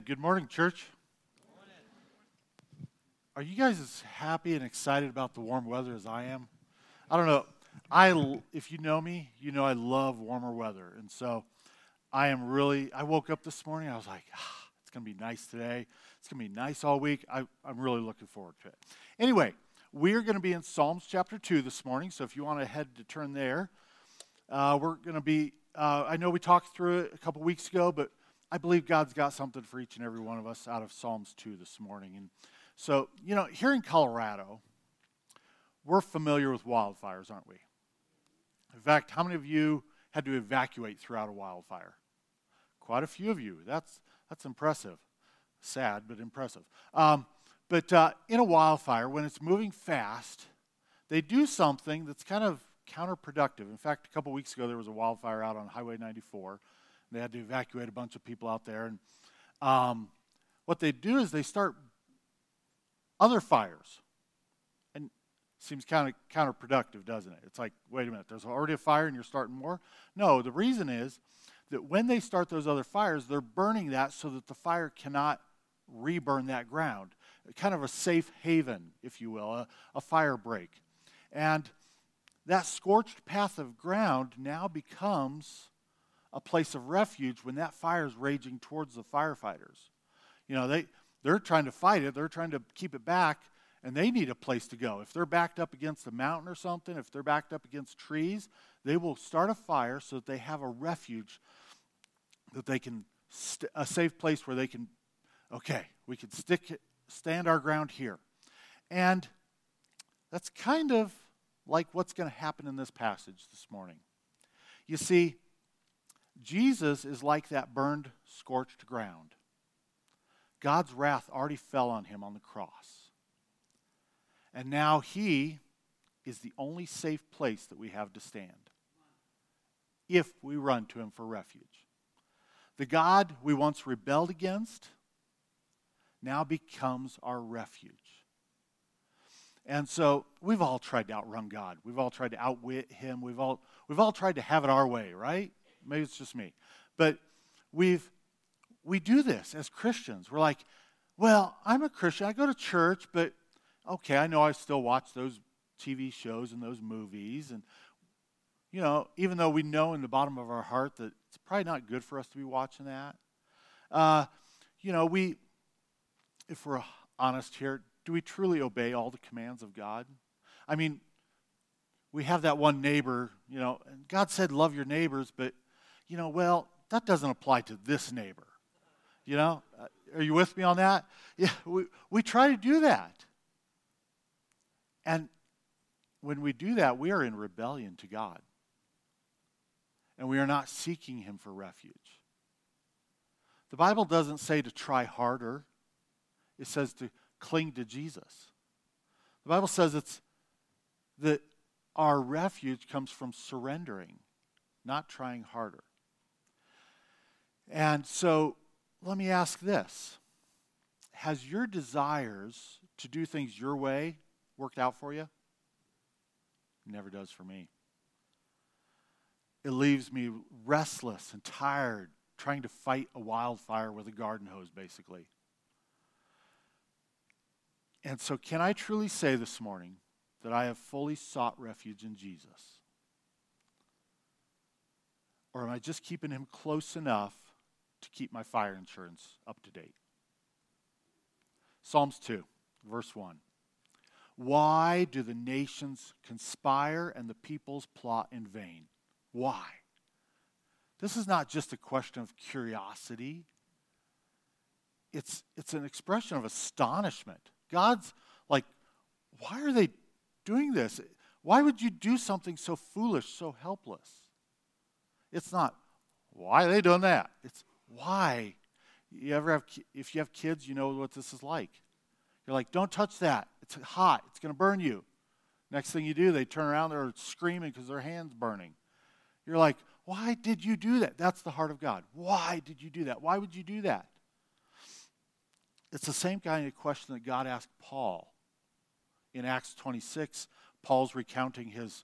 Good morning, church. Are you guys as happy and excited about the warm weather as I am? I don't know. If you know me, you know I love warmer weather. And so I woke up this morning, I was like, it's going to be nice today. It's going to be nice all week. I'm really looking forward to it. Anyway, we're going to be in Psalms chapter 2 this morning. So if you want to head to turn there, we're going to be, I know we talked through it a couple weeks ago, but I believe God's got something for each and every one of us out of Psalms 2 this morning. And so, here in Colorado, we're familiar with wildfires, aren't we? In fact, how many of you had to evacuate throughout a wildfire? Quite a few of you. That's impressive. Sad, but impressive. But in a wildfire, when it's moving fast, they do something that's kind of counterproductive. In fact, a couple weeks ago, there was a wildfire out on Highway 94. They had to evacuate a bunch of people out there. And what they do is they start other fires. And it seems kind of counterproductive, doesn't it? It's like, wait a minute, there's already a fire and you're starting more? No, the reason is that when they start those other fires, they're burning that so that the fire cannot reburn that ground. Kind of a safe haven, if you will, a fire break. And that scorched path of ground now becomes a place of refuge when that fire is raging towards the firefighters. They're trying to fight it, they're trying to keep it back, and they need a place to go. If they're backed up against a mountain or something, if they're backed up against trees, they will start a fire so that they have a refuge, that they can, a safe place where they can, we can stand our ground here. And that's kind of like what's going to happen in this passage this morning. You see, Jesus is like that burned, scorched ground. God's wrath already fell on him on the cross. And now he is the only safe place that we have to stand if we run to him for refuge. The God we once rebelled against now becomes our refuge. And so we've all tried to outrun God. We've all tried to outwit him. We've all tried to have it our way, right? Maybe it's just me. But we do this as Christians. We're like, well, I'm a Christian. I go to church, but I know I still watch those TV shows and those movies. And, even though we know in the bottom of our heart that it's probably not good for us to be watching that. If we're honest here, do we truly obey all the commands of God? I mean, we have that one neighbor, and God said love your neighbors, but that doesn't apply to this neighbor. Are you with me on that? Yeah, we try to do that. And when we do that, we are in rebellion to God. And we are not seeking him for refuge. The Bible doesn't say to try harder. It says to cling to Jesus. The Bible says that our refuge comes from surrendering, not trying harder. And so, let me ask this. Has your desires to do things your way worked out for you? It never does for me. It leaves me restless and tired, trying to fight a wildfire with a garden hose, basically. And so, can I truly say this morning that I have fully sought refuge in Jesus? Or am I just keeping him close enough to keep my fire insurance up to date? Psalms 2, verse 1. Why do the nations conspire and the peoples plot in vain? Why? This is not just a question of curiosity. It's an expression of astonishment. God's like, why are they doing this? Why would you do something so foolish, so helpless? It's not, why are they doing that? It's, why? If you have kids, you know what this is like. You're like, don't touch that. It's hot. It's going to burn you. Next thing you do, they turn around, they're screaming because their hand's burning. You're like, why did you do that? That's the heart of God. Why did you do that? Why would you do that? It's the same kind of question that God asked Paul. In Acts 26, Paul's recounting his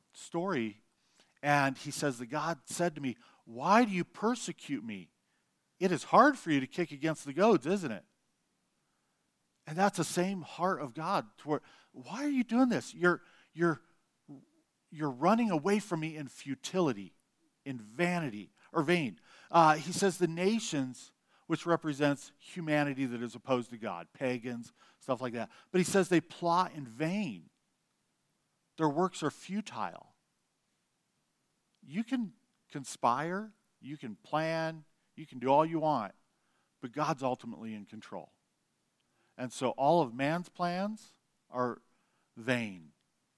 story, and he says that God said to me, why do you persecute me? it is hard for you to kick against the goads, isn't it? And that's the same heart of God. Why are you doing this? You're running away from me in futility, in vanity, or vain. He says the nations, which represents humanity that is opposed to God, pagans, stuff like that. But he says they plot in vain. Their works are futile. You can conspire, you can plan, you can do all you want, but God's ultimately in control. And so all of man's plans are vain.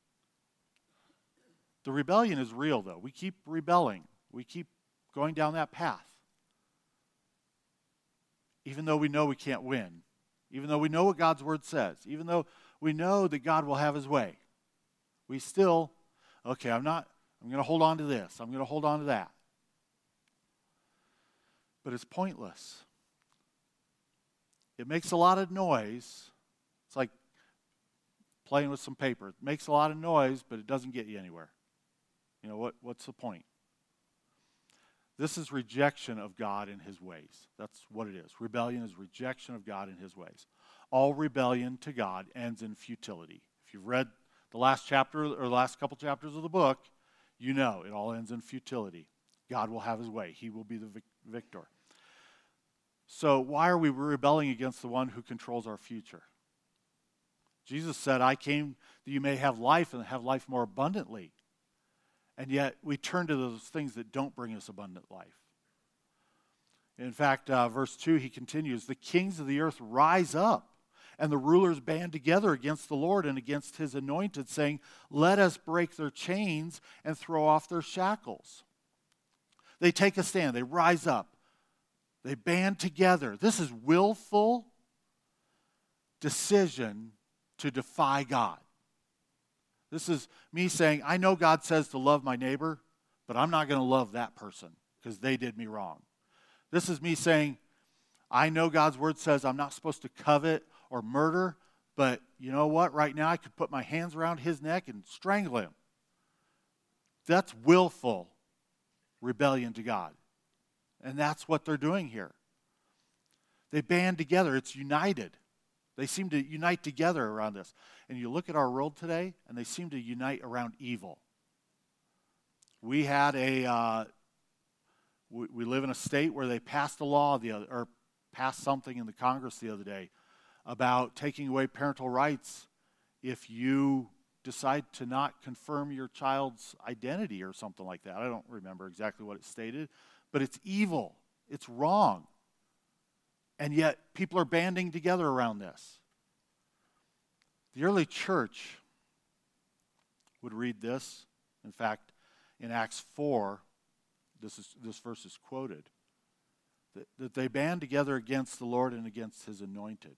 The rebellion is real, though. We keep rebelling. We keep going down that path. Even though we know we can't win. Even though we know what God's word says. Even though we know that God will have his way. We still, I'm going to hold on to this. I'm going to hold on to that. But it's pointless. It makes a lot of noise. It's like playing with some paper. It makes a lot of noise, but it doesn't get you anywhere. You know, what's the point? This is rejection of God and his ways. That's what it is. Rebellion is rejection of God and his ways. All rebellion to God ends in futility. If you've read the last chapter or the last couple chapters of the book, you know it all ends in futility. God will have his way. He will be the victor. So why are we rebelling against the one who controls our future? Jesus said, I came that you may have life and have life more abundantly. And yet we turn to those things that don't bring us abundant life. In fact, verse 2, he continues, the kings of the earth rise up, and the rulers band together against the Lord and against his anointed, saying, let us break their chains and throw off their shackles. They take a stand. They rise up. They band together. This is willful decision to defy God. This is me saying, I know God says to love my neighbor, but I'm not going to love that person because they did me wrong. This is me saying, I know God's word says I'm not supposed to covet or murder, but you know what? Right now I could put my hands around his neck and strangle him. That's willful rebellion to God. And that's what they're doing here. They band together. It's united. They seem to unite together around this. And you look at our world today, and they seem to unite around evil. We had we live in a state where they passed a law or passed something in the Congress the other day about taking away parental rights if you decide to not confirm your child's identity or something like that. I don't remember exactly what it stated, but it's evil. It's wrong. And yet people are banding together around this. The early church would read this. In fact, in Acts 4, this verse is quoted, that they band together against the Lord and against his anointed.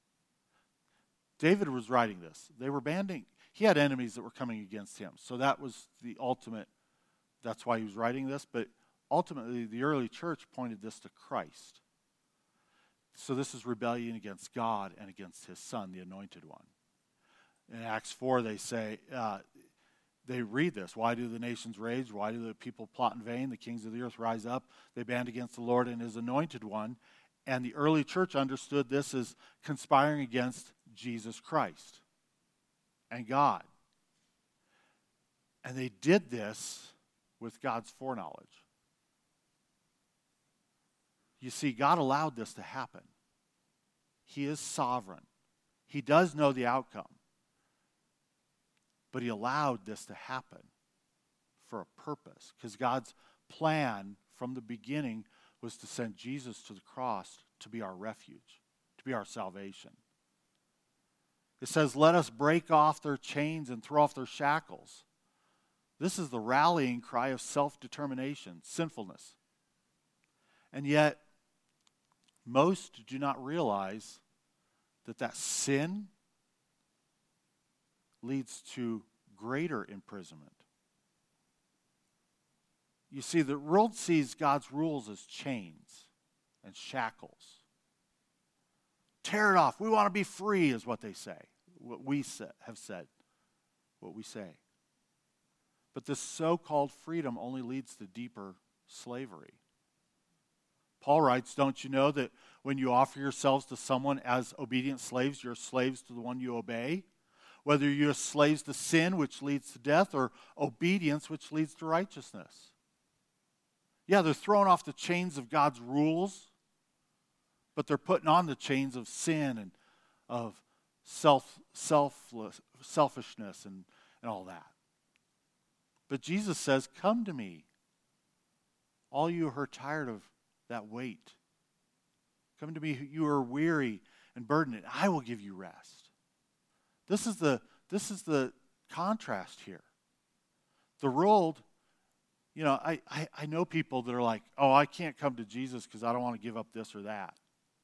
David was writing this. They were banding. He had enemies that were coming against him. So that was the ultimate, that's why he was writing this. But ultimately, the early church pointed this to Christ. So this is rebellion against God and against his son, the anointed one. In Acts 4, they say, they read this. Why do the nations rage? Why do the people plot in vain? The kings of the earth rise up. They band against the Lord and his anointed one. And the early church understood this as conspiring against Jesus Christ and God. And they did this with God's foreknowledge. You see, God allowed this to happen. He is sovereign. He does know the outcome. But he allowed this to happen for a purpose. Because God's plan from the beginning was to send Jesus to the cross to be our refuge, to be our salvation. It says, let us break off their chains and throw off their shackles. This is the rallying cry of self-determination, sinfulness. And yet, most do not realize that sin leads to greater imprisonment. You see, the world sees God's rules as chains and shackles. Tear it off. We want to be free is what they say. What we have said. What we say. But this so-called freedom only leads to deeper slavery. Paul writes, don't you know that when you offer yourselves to someone as obedient slaves, you're slaves to the one you obey? Whether you're slaves to sin, which leads to death, or obedience, which leads to righteousness. Yeah, they're throwing off the chains of God's rules, but they're putting on the chains of sin and of selfishness and all that. But Jesus says, come to me, all you who are tired of that weight. Come to me, you are weary and burdened, and I will give you rest. This is the contrast here. The world, I know people that are like, oh, I can't come to Jesus because I don't want to give up this or that.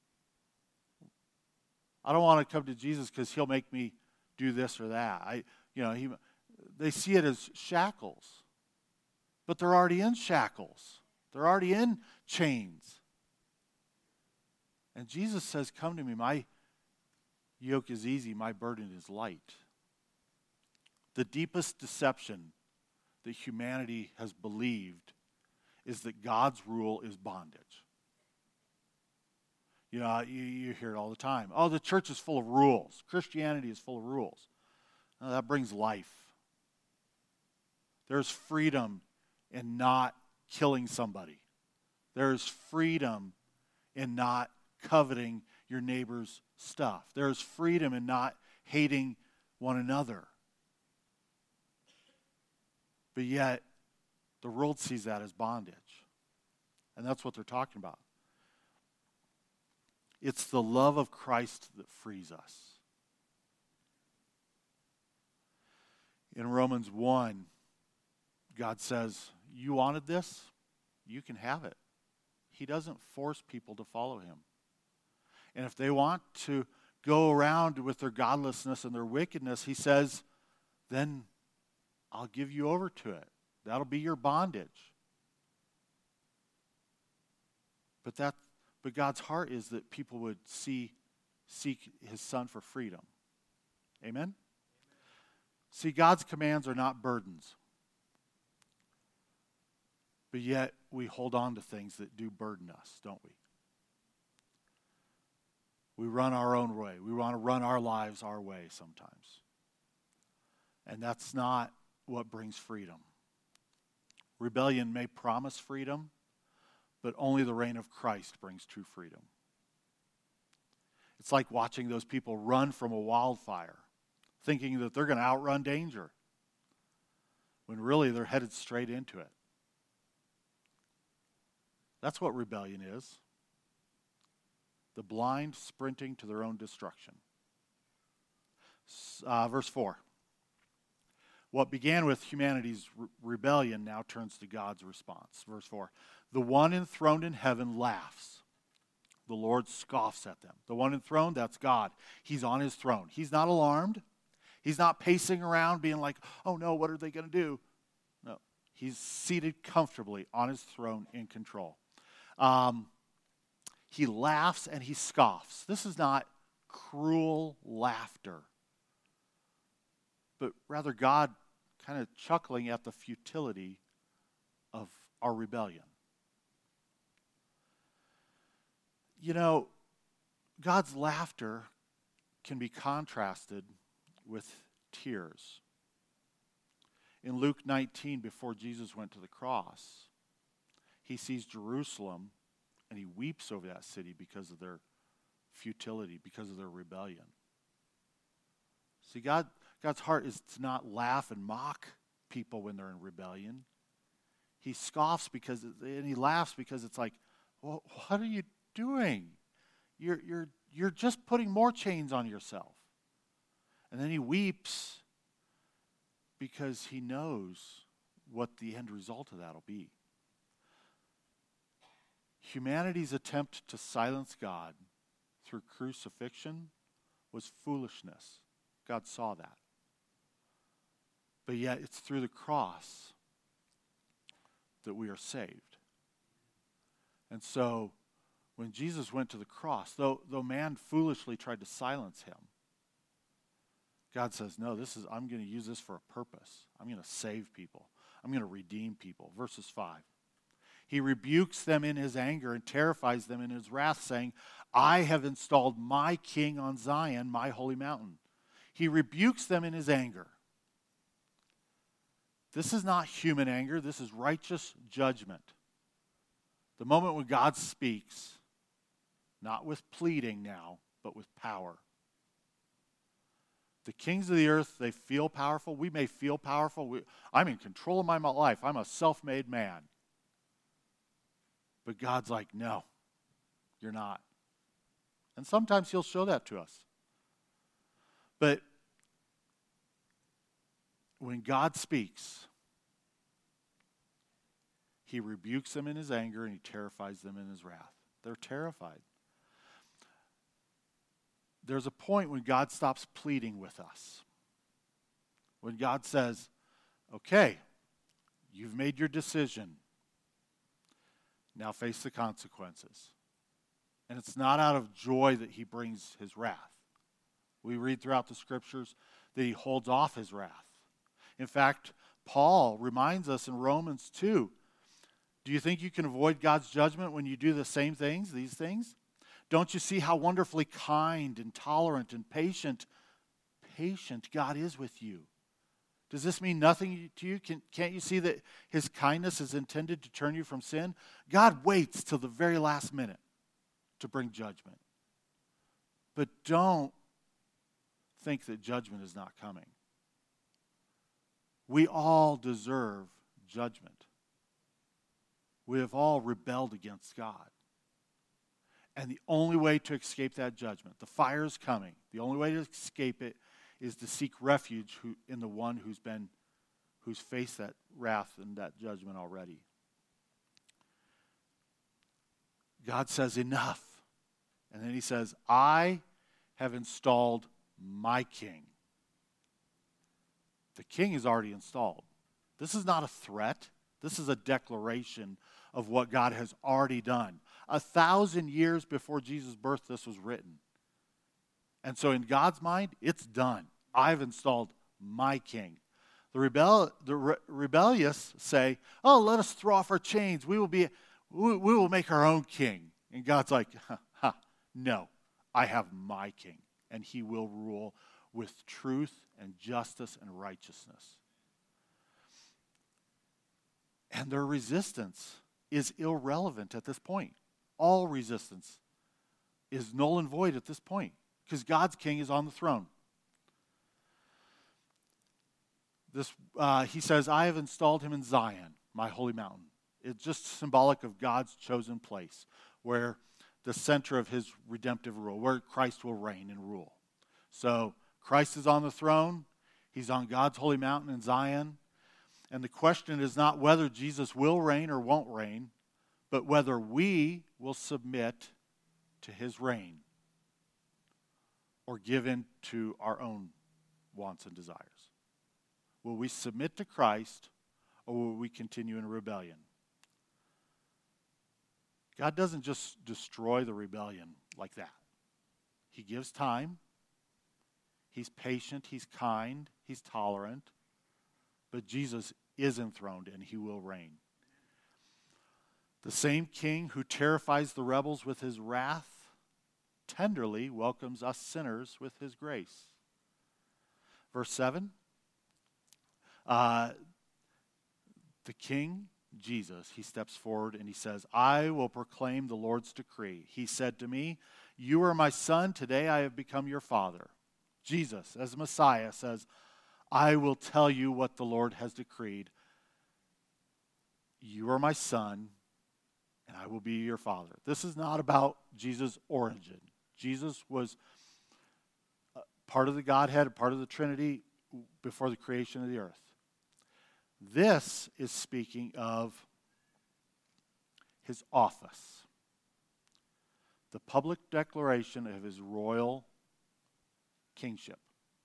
I don't want to come to Jesus because he'll make me do this or that. They see it as shackles, but they're already in shackles. They're already in chains. And Jesus says, come to me, my yoke is easy, my burden is light. The deepest deception that humanity has believed is that God's rule is bondage. You hear it all the time. Oh, the church is full of rules. Christianity is full of rules. No, that brings life. There's freedom in not killing somebody. There's freedom in not coveting your neighbor's stuff. There's freedom in not hating one another. But yet, the world sees that as bondage. And that's what they're talking about. It's the love of Christ that frees us. In Romans 1, God says, you wanted this? You can have it. He doesn't force people to follow him. And if they want to go around with their godlessness and their wickedness, he says, then I'll give you over to it. That'll be your bondage. But God's heart is that people would seek his son for freedom. Amen? See, God's commands are not burdens. But yet we hold on to things that do burden us, don't we? We run our own way. We want to run our lives our way sometimes. And that's not what brings freedom. Rebellion may promise freedom, but only the reign of Christ brings true freedom. It's like watching those people run from a wildfire, thinking that they're going to outrun danger, when really they're headed straight into it. That's what rebellion is. The blind sprinting to their own destruction. Verse 4. What began with humanity's rebellion now turns to God's response. Verse 4. The one enthroned in heaven laughs. The Lord scoffs at them. The one enthroned, that's God. He's on his throne. He's not alarmed. He's not pacing around being like, oh no, what are they going to do? No. He's seated comfortably on his throne in control. He laughs and he scoffs. This is not cruel laughter, but rather God kind of chuckling at the futility of our rebellion. God's laughter can be contrasted with tears. In Luke 19, before Jesus went to the cross, he sees Jerusalem and he weeps over that city because of their futility, because of their rebellion. See, God's heart is to not laugh and mock people when they're in rebellion. He scoffs and he laughs because it's like, well, what are you doing? You're just putting more chains on yourself. And then he weeps because he knows what the end result of that will be. Humanity's attempt to silence God through crucifixion was foolishness. God saw that. But yet it's through the cross that we are saved. And so when Jesus went to the cross, though man foolishly tried to silence him, God says, no, I'm going to use this for a purpose. I'm going to save people. I'm going to redeem people. Verses 5. He rebukes them in his anger and terrifies them in his wrath, saying, I have installed my king on Zion, my holy mountain. He rebukes them in his anger. This is not human anger. This is righteous judgment. The moment when God speaks, not with pleading now, but with power. The kings of the earth, they feel powerful. We may feel powerful. I'm in control of my life. I'm a self-made man. But God's like, no, you're not. And sometimes he'll show that to us. But when God speaks, he rebukes them in his anger and he terrifies them in his wrath. They're terrified. There's a point when God stops pleading with us. When God says, okay, you've made your decision. Now face the consequences. And it's not out of joy that he brings his wrath. We read throughout the scriptures that he holds off his wrath. In fact, Paul reminds us in Romans 2, do you think you can avoid God's judgment when you do the same things, these things? Don't you see how wonderfully kind and tolerant and patient God is with you? Does this mean nothing to you? Can't you see that his kindness is intended to turn you from sin? God waits till the very last minute to bring judgment. But don't think that judgment is not coming. We all deserve judgment. We have all rebelled against God. And the only way to escape that judgment, the fire is coming. The only way to escape it is to seek refuge in the one who's faced that wrath and that judgment already. God says, enough. And then he says, I have installed my king. The king is already installed. This is not a threat. This is a declaration of what God has already done. 1,000 years before Jesus' birth, this was written. And so in God's mind, it's done. I've installed my king. The rebellious say, oh, let us throw off our chains. We will make our own king. And God's like, no, I have my king. And he will rule with truth and justice and righteousness. And their resistance is irrelevant at this point. All resistance is null and void at this point because God's king is on the throne. He says, I have installed him in Zion, my holy mountain. It's just symbolic of God's chosen place where the center of his redemptive rule, where Christ will reign and rule. So Christ is on the throne. He's on God's holy mountain in Zion. And the question is not whether Jesus will reign or won't reign, but whether we will submit to his reign or give in to our own wants and desires. Will we submit to Christ or will we continue in rebellion? God doesn't just destroy the rebellion like that. He gives time. He's patient. He's kind. He's tolerant. But Jesus is enthroned and he will reign. The same king who terrifies the rebels with his wrath tenderly welcomes us sinners with his grace. Verse 7, the king, Jesus, he steps forward and he says, I will proclaim the Lord's decree. He said to me, you are my son, today I have become your father. Jesus, as Messiah, says, I will tell you what the Lord has decreed. You are my son, and I will be your father. This is not about Jesus' origin. Jesus was part of the Godhead, part of the Trinity before the creation of the earth. This is speaking of his office, the public declaration of his royal kingship.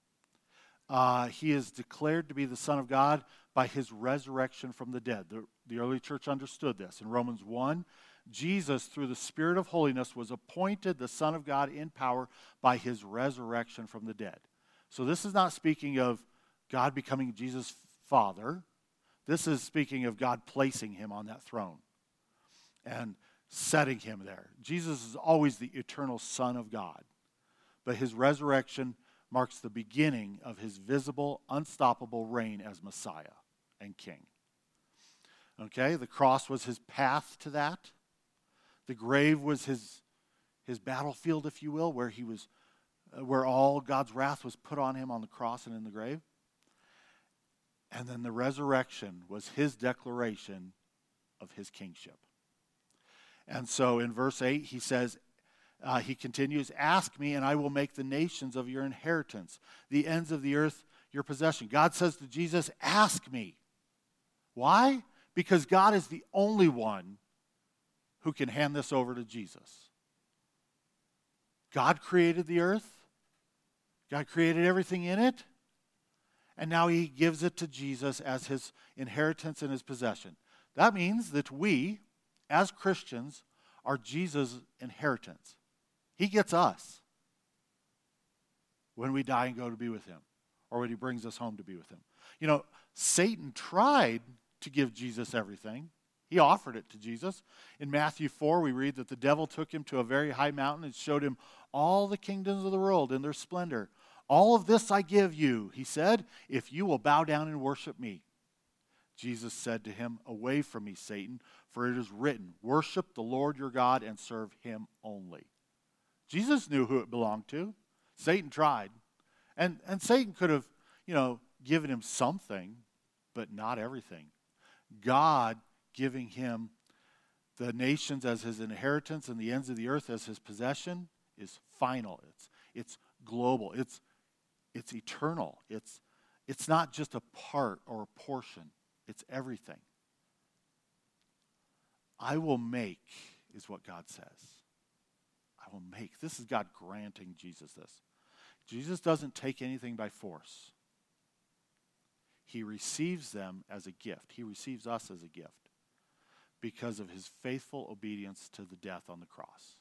He is declared to be the Son of God by his resurrection from the dead. The early church understood this. In Romans 1, Jesus, through the Spirit of holiness, was appointed the Son of God in power by his resurrection from the dead. So this is not speaking of God becoming Jesus' Father. This is speaking of God placing him on that throne. and setting him there. Jesus is always the eternal Son of God, but his resurrection marks the beginning of his visible, unstoppable reign as Messiah and King. Okay, the cross was his path to that. The grave was his battlefield, if you will, where all God's wrath was put on him on the cross and in the grave. And then the resurrection was his declaration of his kingship. And so in verse 8, he says, he continues, "Ask me, and I will make the nations of your inheritance, the ends of the earth your possession." God says to Jesus, ask me. Why? Because God is the only one who can hand this over to Jesus. God created the earth. God created everything in it. And now he gives it to Jesus as his inheritance and his possession. That means that we, as Christians, are Jesus' inheritance. He gets us when we die and go to be with him, or when he brings us home to be with him. You know, Satan tried to give Jesus everything. He offered it to Jesus. In Matthew 4, we read that the devil took him to a very high mountain and showed him all the kingdoms of the world in their splendor. "All of this I give you," he said, "if you will bow down and worship me." Jesus said to him, "Away from me, Satan, for it is written, worship the Lord your God and serve him only." Jesus knew who it belonged to. Satan tried. And Satan could have, given him something, but not everything. God giving him the nations as his inheritance and the ends of the earth as his possession is final. It's global. It's eternal. It's not just a part or a portion. It's everything. I will make is what God says. I will make. This is God granting Jesus this. Jesus doesn't take anything by force. He receives them as a gift. He receives us as a gift because of his faithful obedience to the death on the cross.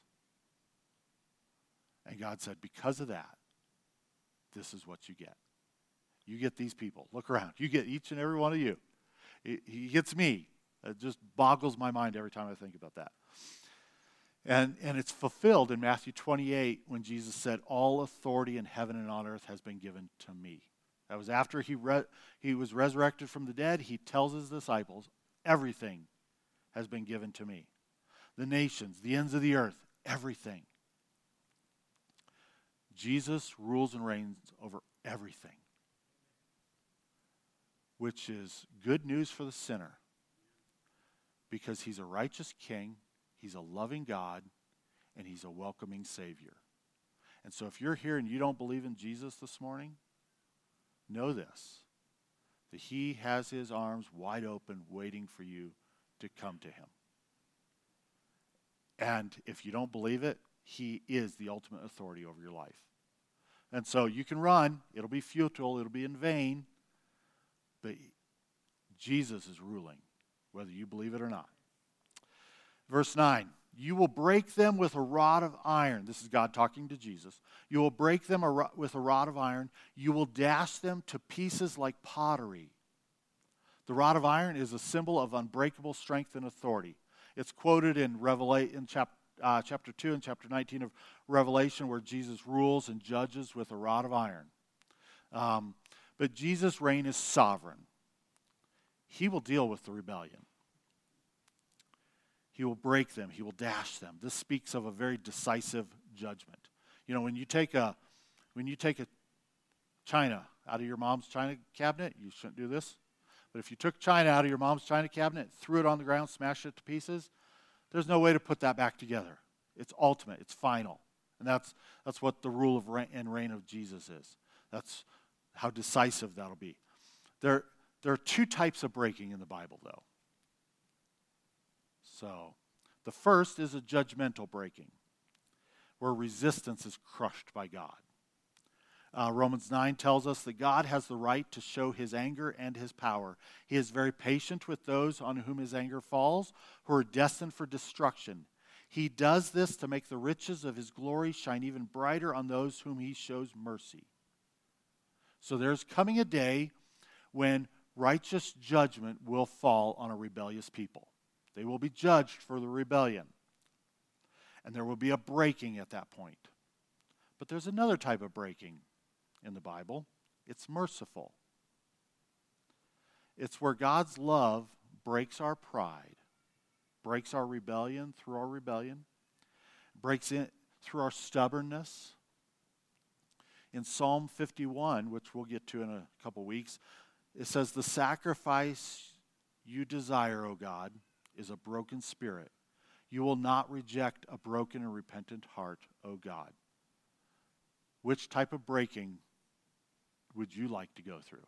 And God said, because of that, this is what you get. You get these people. Look around. You get each and every one of you. He gets me. It just boggles my mind every time I think about that. And it's fulfilled in Matthew 28 when Jesus said, "All authority in heaven and on earth has been given to me." That was after he was resurrected from the dead. He tells his disciples, everything has been given to me. The nations, the ends of the earth, everything. Jesus rules and reigns over everything, which is good news for the sinner because he's a righteous king, he's a loving God, and he's a welcoming Savior. And so if you're here and you don't believe in Jesus this morning, know this, that he has his arms wide open waiting for you to come to him. And if you don't believe it, he is the ultimate authority over your life. And so you can run. It'll be futile. It'll be in vain. But Jesus is ruling, whether you believe it or not. Verse 9, "You will break them with a rod of iron." This is God talking to Jesus. "You will break them with a rod of iron. You will dash them to pieces like pottery." The rod of iron is a symbol of unbreakable strength and authority. It's quoted in chapter 2 and chapter 19 of Revelation, where Jesus rules and judges with a rod of iron. But Jesus' reign is sovereign. He will deal with the rebellion. He will break them. He will dash them. This speaks of a very decisive judgment. You know, when you take a china out of your mom's china cabinet, you shouldn't do this. But if you took china out of your mom's china cabinet, threw it on the ground, smashed it to pieces, there's no way to put that back together. It's ultimate. It's final. And that's what the rule of reign of Jesus is. That's how decisive that'll be. There are two types of breaking in the Bible, though. So, the first is a judgmental breaking, where resistance is crushed by God. Romans 9 tells us that God has the right to show his anger and his power. He is very patient with those on whom his anger falls, who are destined for destruction. He does this to make the riches of his glory shine even brighter on those whom he shows mercy. So there's coming a day when righteous judgment will fall on a rebellious people. They will be judged for the rebellion. And there will be a breaking at that point. But there's another type of breaking in the Bible. It's merciful. It's where God's love breaks our pride, breaks our rebellion through our rebellion, breaks in through our stubbornness. In Psalm 51, which we'll get to in a couple weeks, it says, "The sacrifice you desire, O God, is a broken spirit. You will not reject a broken and repentant heart, O God." Which type of breaking would you like to go through?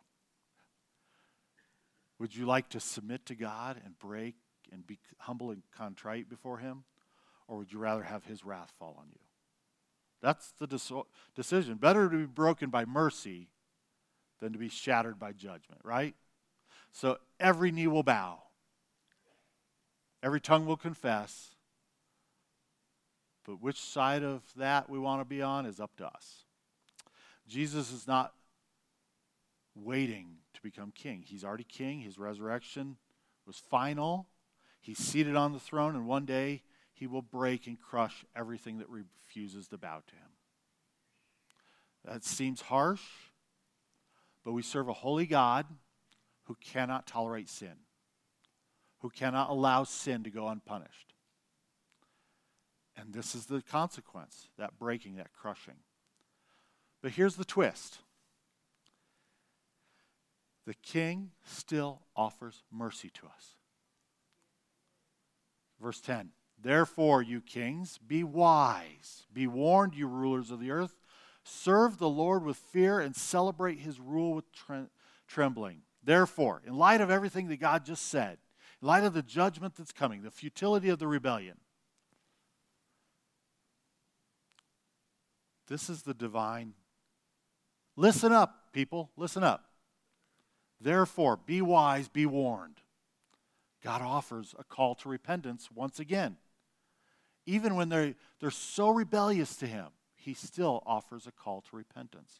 Would you like to submit to God and break and be humble and contrite before Him? Or would you rather have His wrath fall on you? That's the decision. Better to be broken by mercy than to be shattered by judgment, right? So every knee will bow. Every tongue will confess. But which side of that we want to be on is up to us. Jesus is not waiting to become king. He's already king. His resurrection was final. He's seated on the throne, and one day He will break and crush everything that refuses to bow to Him. That seems harsh, but we serve a holy God who cannot tolerate sin, who cannot allow sin to go unpunished. And this is the consequence, that breaking, that crushing. But here's the twist. The King still offers mercy to us. Verse 10, "Therefore, you kings, be wise. Be warned, you rulers of the earth. Serve the Lord with fear and celebrate His rule with trembling." Therefore, in light of everything that God just said, in light of the judgment that's coming, the futility of the rebellion, this is the divine. Listen up, people. Listen up. Therefore, be wise, be warned. God offers a call to repentance once again. Even when they're so rebellious to Him, He still offers a call to repentance.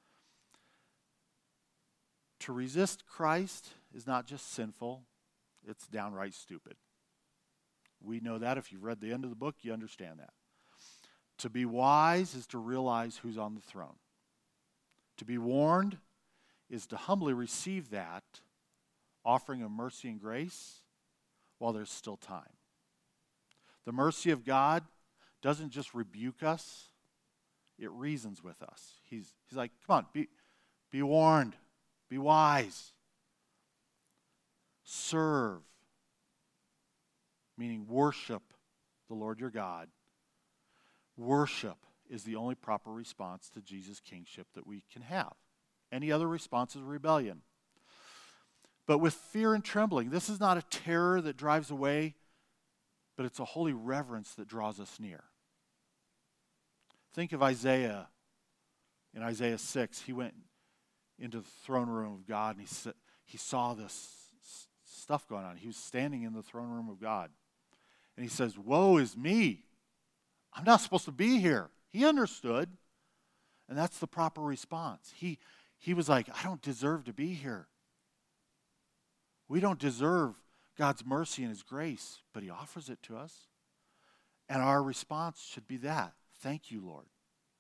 To resist Christ is not just sinful, it's downright stupid. We know that. If you've read the end of the book, you understand that. To be wise is to realize who's on the throne. To be warned is to humbly receive that, offering of mercy and grace while there's still time. The mercy of God doesn't just rebuke us, it reasons with us. He's like, come on, be warned, be wise. Serve, meaning worship the Lord your God. Worship is the only proper response to Jesus' kingship that we can have. Any other response is rebellion. But with fear and trembling, this is not a terror that drives away, but it's a holy reverence that draws us near. Think of Isaiah. In Isaiah 6, he went into the throne room of God and he saw this stuff going on. He was standing in the throne room of God. And he says, "Woe is me. I'm not supposed to be here." He understood. And that's the proper response. He was like, "I don't deserve to be here." We don't deserve God's mercy and His grace, but He offers it to us. And our response should be that. Thank you, Lord.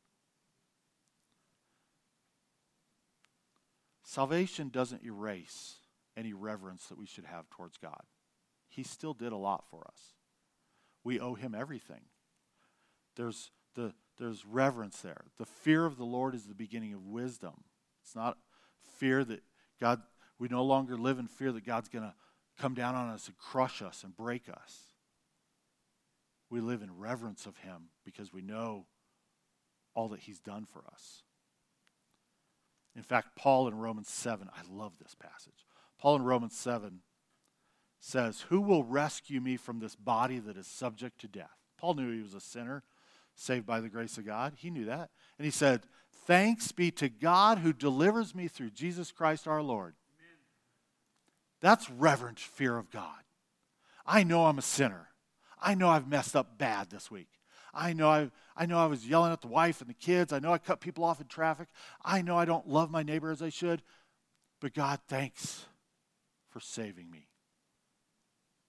Salvation doesn't erase any reverence that we should have towards God. He still did a lot for us. We owe Him everything. There's reverence there. The fear of the Lord is the beginning of wisdom. It's not fear that God, we no longer live in fear that God's going to come down on us and crush us and break us. We live in reverence of Him because we know all that He's done for us. In fact, Paul in Romans 7, I love this passage. Paul in Romans 7 says, "Who will rescue me from this body that is subject to death?" Paul knew he was a sinner, saved by the grace of God. He knew that. And he said, "Thanks be to God who delivers me through Jesus Christ our Lord." Amen. That's reverent fear of God. I know I'm a sinner. I know I've messed up bad this week. I know I was yelling at the wife and the kids. I know I cut people off in traffic. I know I don't love my neighbor as I should. But God, thanks for saving me.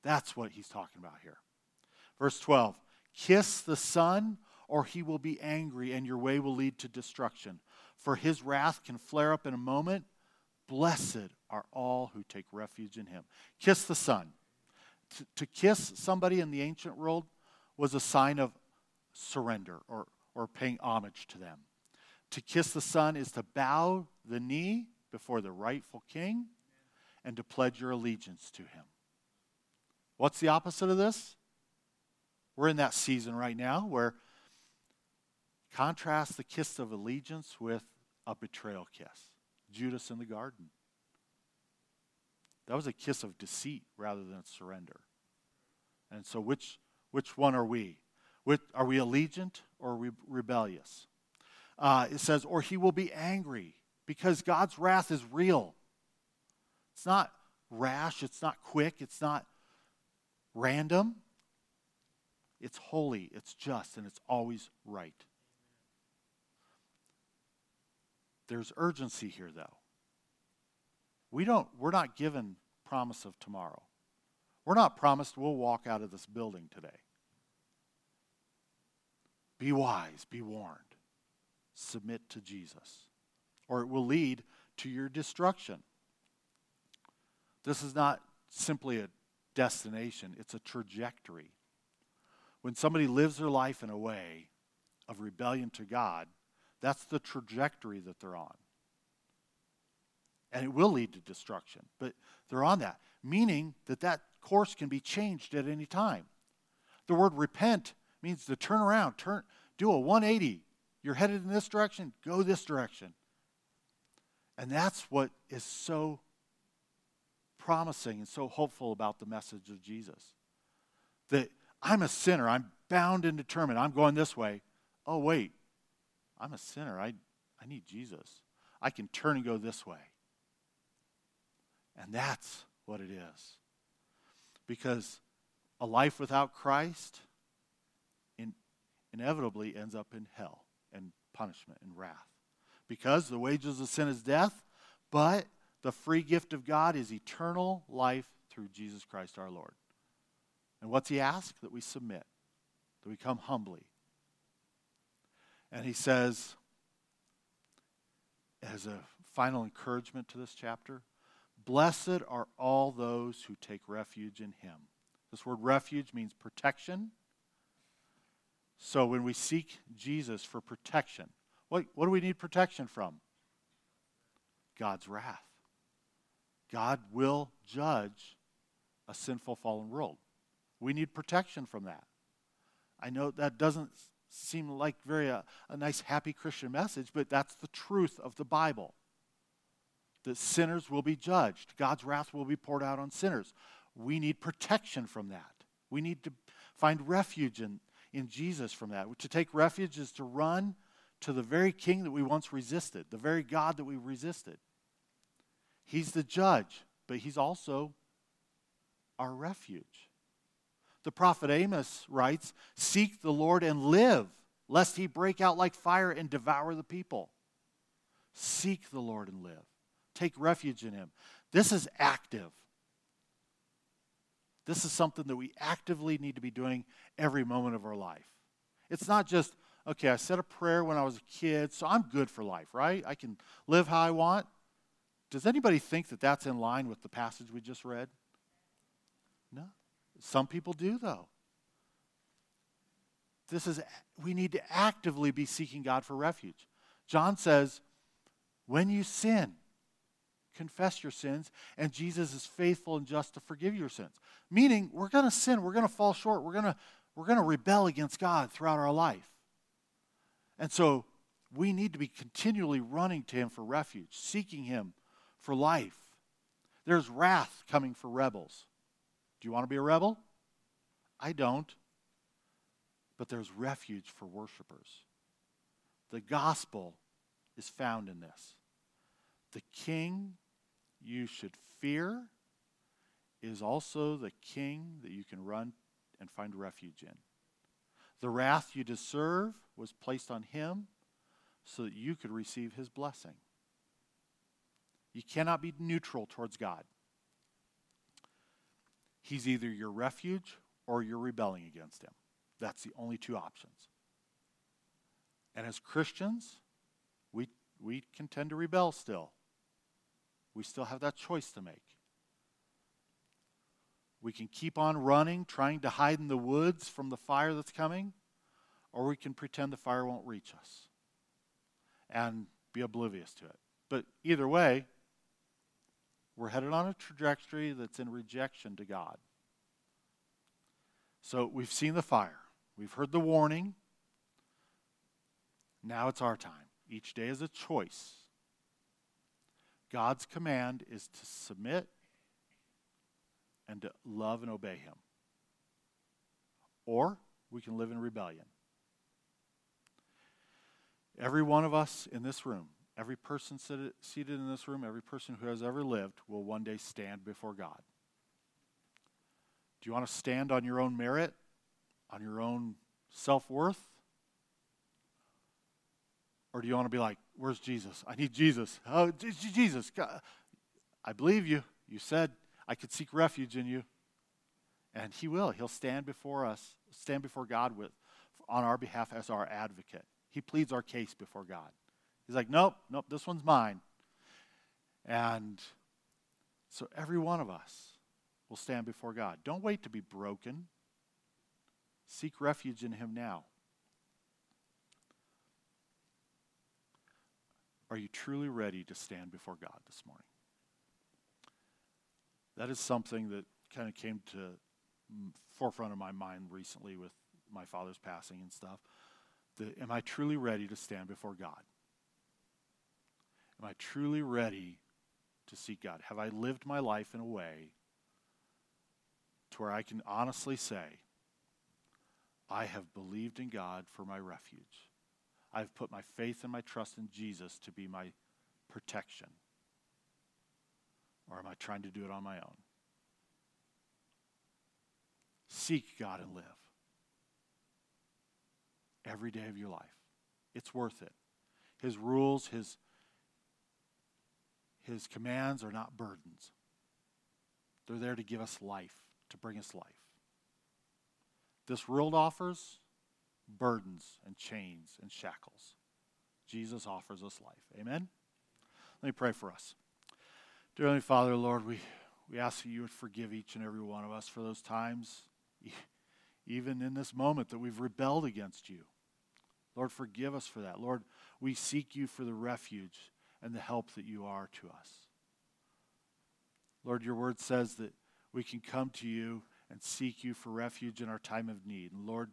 That's what he's talking about here. Verse 12, kiss the Son, or he will be angry, and your way will lead to destruction. For his wrath can flare up in a moment. Blessed are all who take refuge in him. Kiss the Son. To kiss somebody in the ancient world was a sign of surrender or paying homage to them. To kiss the Son is to bow the knee before the rightful king and to pledge your allegiance to him. What's the opposite of this? We're in that season right now where contrast the kiss of allegiance with a betrayal kiss. Judas in the garden. That was a kiss of deceit rather than surrender. And so which one are we? Are we allegiant or are we rebellious? It says, or he will be angry, because God's wrath is real. It's not rash, it's not quick, it's not random. It's holy, it's just, and it's always right. There's urgency here, though. We're not given promise of tomorrow. We're not promised we'll walk out of this building today. Be wise, be warned. Submit to Jesus, or it will lead to your destruction. This is not simply a destination, it's a trajectory. When somebody lives their life in a way of rebellion to God, that's the trajectory that they're on. And it will lead to destruction, but they're on that, meaning that course can be changed at any time. The word repent means to turn around, do a 180. You're headed in this direction, go this direction. And that's what is so promising and so hopeful about the message of Jesus. That I'm a sinner, I'm bound and determined, I'm going this way. Oh, wait, I'm a sinner, I need Jesus. I can turn and go this way. And that's what it is. Because a life without Christ inevitably ends up in hell and punishment and wrath. Because the wages of sin is death, but the free gift of God is eternal life through Jesus Christ our Lord. And what's he ask? That we submit, that we come humbly. And he says, as a final encouragement to this chapter, blessed are all those who take refuge in him. This word refuge means protection. So when we seek Jesus for protection, what do we need protection from? God's wrath. God will judge a sinful, fallen world. We need protection from that. I know that doesn't seem like a nice, happy Christian message, but that's the truth of the Bible. That sinners will be judged. God's wrath will be poured out on sinners. We need protection from that. We need to find refuge in Jesus from that. To take refuge is to run to the very king that we once resisted, the very God that we resisted. He's the judge, but he's also our refuge. The prophet Amos writes, seek the Lord and live, lest he break out like fire and devour the people. Seek the Lord and live. Take refuge in him. This is active. This is something that we actively need to be doing every moment of our life. It's not just, okay, I said a prayer when I was a kid, so I'm good for life, right? I can live how I want. Does anybody think that that's in line with the passage we just read? No. Some people do, though. We need to actively be seeking God for refuge. John says, when you sin, confess your sins, and Jesus is faithful and just to forgive your sins. Meaning, we're going to sin, we're going to fall short, we're going to rebel against God throughout our life. And so, we need to be continually running to him for refuge, seeking him for life. There's wrath coming for rebels. Do you want to be a rebel? I don't. But there's refuge for worshipers. The gospel is found in this. The king you should fear is also the king that you can run and find refuge in. The wrath you deserve was placed on him so that you could receive his blessing. You cannot be neutral towards God. He's either your refuge or you're rebelling against him. That's the only two options. And as Christians, we can tend to rebel still. We still have that choice to make. We can keep on running, trying to hide in the woods from the fire that's coming, or we can pretend the fire won't reach us and be oblivious to it. But either way, we're headed on a trajectory that's in rejection to God. So we've seen the fire. We've heard the warning. Now it's our time. Each day is a choice. God's command is to submit and to love and obey him. Or we can live in rebellion. Every one of us in this room, every person seated in this room, every person who has ever lived will one day stand before God. Do you want to stand on your own merit, on your own self-worth? Or do you want to be like, where's Jesus? I need Jesus. Oh, Jesus. God. I believe you. You said I could seek refuge in you. And he will. He'll stand before us, stand before God on our behalf as our advocate. He pleads our case before God. He's like, nope, this one's mine. And so every one of us will stand before God. Don't wait to be broken. Seek refuge in him now. Are you truly ready to stand before God this morning? That is something that kind of came to forefront of my mind recently with my father's passing and stuff. Am I truly ready to stand before God? Am I truly ready to seek God? Have I lived my life in a way to where I can honestly say, I have believed in God for my refuge. I've put my faith and my trust in Jesus to be my protection. Or am I trying to do it on my own? Seek God and live. Every day of your life. It's worth it. His rules, his commands are not burdens. They're there to give us life, to bring us life. This world offers burdens and chains and shackles. Jesus offers us life. Amen? Let me pray for us. Dear Heavenly Father, Lord, we ask that you would forgive each and every one of us for those times, even in this moment, that we've rebelled against you. Lord, forgive us for that. Lord, we seek you for the refuge and the help that you are to us. Lord, your word says that we can come to you and seek you for refuge in our time of need. And Lord,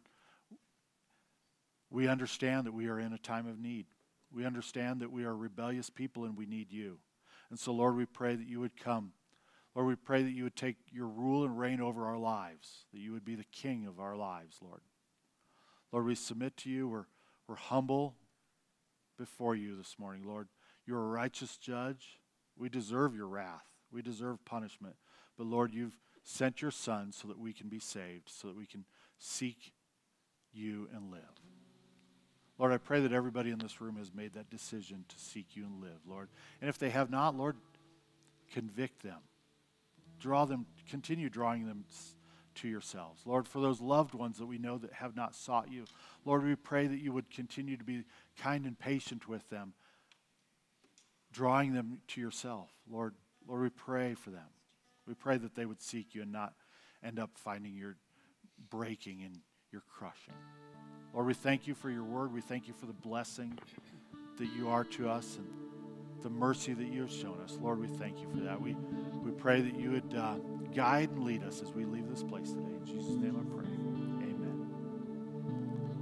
we understand that we are in a time of need. We understand that we are rebellious people and we need you. And so, Lord, we pray that you would come. Lord, we pray that you would take your rule and reign over our lives, that you would be the king of our lives, Lord. Lord, we submit to you. We're humble before you this morning, Lord. You're a righteous judge. We deserve your wrath. We deserve punishment. But, Lord, you've sent your Son so that we can be saved, so that we can seek you and live. Lord, I pray that everybody in this room has made that decision to seek you and live, Lord. And if they have not, Lord, convict them. Draw them, continue drawing them to yourselves. Lord, for those loved ones that we know that have not sought you, Lord, we pray that you would continue to be kind and patient with them, drawing them to yourself. Lord, we pray for them. We pray that they would seek you and not end up finding your breaking and your crushing. Lord, we thank you for your word. We thank you for the blessing that you are to us and the mercy that you have shown us. Lord, we thank you for that. We pray that you would guide and lead us as we leave this place today.